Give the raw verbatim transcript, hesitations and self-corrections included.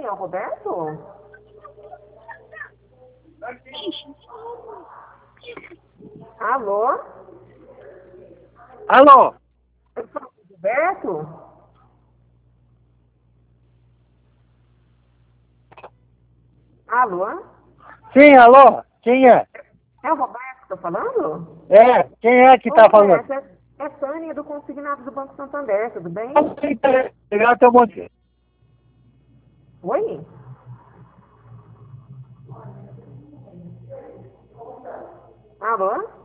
é o Roberto? Alô? Alô? Eu falo com o Roberto? Alô? Sim, alô? Quem é? É o Roberto que tá falando? É, quem é que Ô, tá falando? Roberto, é, é Tânia do Consignado do Banco Santander, tudo bem? Pegar teu monte. Oi? Alô?